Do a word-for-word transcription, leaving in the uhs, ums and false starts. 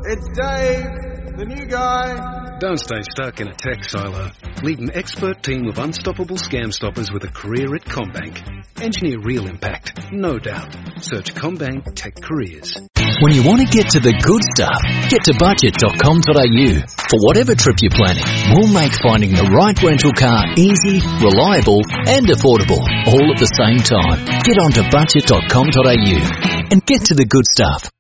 It's Dave, the new guy. Don't stay stuck in a tech silo. Lead an expert team of unstoppable scam stoppers with a career at CommBank. Engineer real impact, no doubt. Search CommBank Tech Careers. When you want to get to the good stuff, get to budget dot com dot a u. For whatever trip you're planning, we'll make finding the right rental car easy, reliable and affordable, all at the same time. Get on to budget dot com dot a u and get to the good stuff.